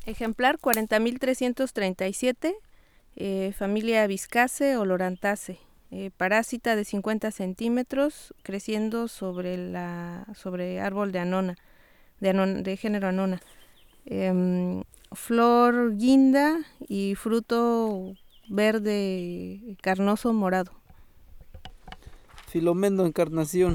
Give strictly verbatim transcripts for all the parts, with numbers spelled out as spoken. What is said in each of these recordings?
Ejemplar cuarenta mil trescientos treinta y siete, eh, familia Viscaceae Olorantaceae, eh, parásita de cincuenta centímetros, creciendo sobre, la, sobre árbol de anona, de, anon, de género anona. Eh, flor guinda y fruto verde carnoso morado. Filomeno Encarnación.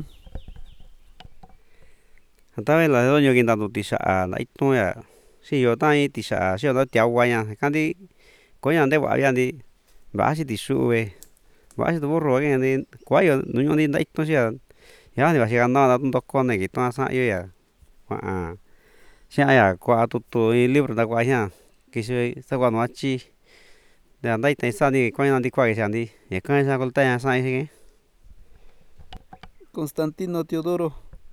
ta là do nhiều kiến tạo tụ xã lại tôi à chỉ có tai tụ xã chỉ có tiêu quay à cái đi có nhà để vào nhà đi vả chỉ tụ số về vả chỉ tụ rồi cái đi quá nhiều núi nhon đi lại tôi chỉ à ya thì vả chỉ cần nó là tụ con này cái tụ xã yêu à à sẽ ai à qua tụ tụ libro đã qua nha cái sự sao qua nó chi để đây tại sao đi qua nhà đi qua cái sao đi để coi sao có tay sai cái Constantino Teodoro.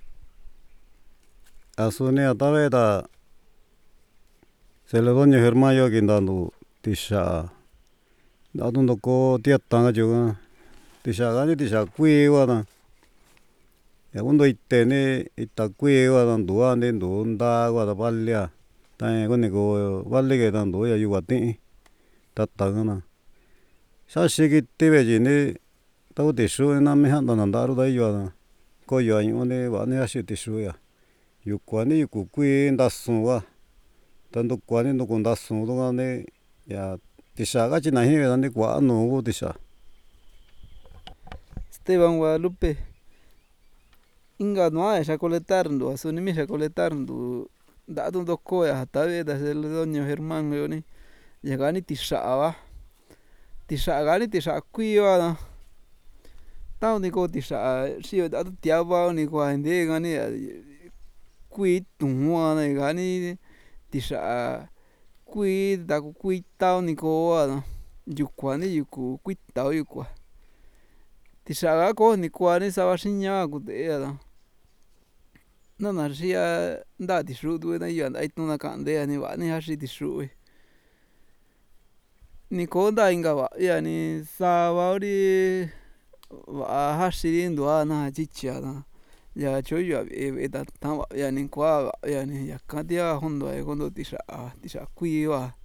Asunia taveta Celedonio Germayo kindandu tisha adundo ko tietanga juga tisha gani tisha kui wada ya undo itene itakui wada dua ne dunda wada balya ta ko ne ko balle ke dan do ya yuwati tatangana shashigi tibeji ne tau tishu na me handa nandaru da yuwa ko yo ne wa ne ashi tishu ya yukwani yukukui ndasunwa tanto kwani no kundasun do ne ya tisha ga china hi ga ne kwa no go tisha Esteban Guadalupe. Inga no a chacoletarndo, a sunimi chacoletarndo. Da dun do koya hatabe da Celedonio Germán yoni. Yagani tishawa. Tishagani tisha kuiwa da. Tao ni ko tisha shio da tiawa ni ko ande gani kui tunwa na gani tisha kui da kui tao ni ko da. Yukwani yuku kui tao yukwa. Tisha ga ko ni kwa ni sawa shinya ku te da. Na na shia nda tishu du na yan ai tuna kande ni wa ni hashi tishu. Ni ko da inga wa ya ni sawa ori wa hashi ndo na chicha da. Ya choyo e da ta wa ya ni kwa ya ni ya kadia hondo e gondo tisha tisha kui wa.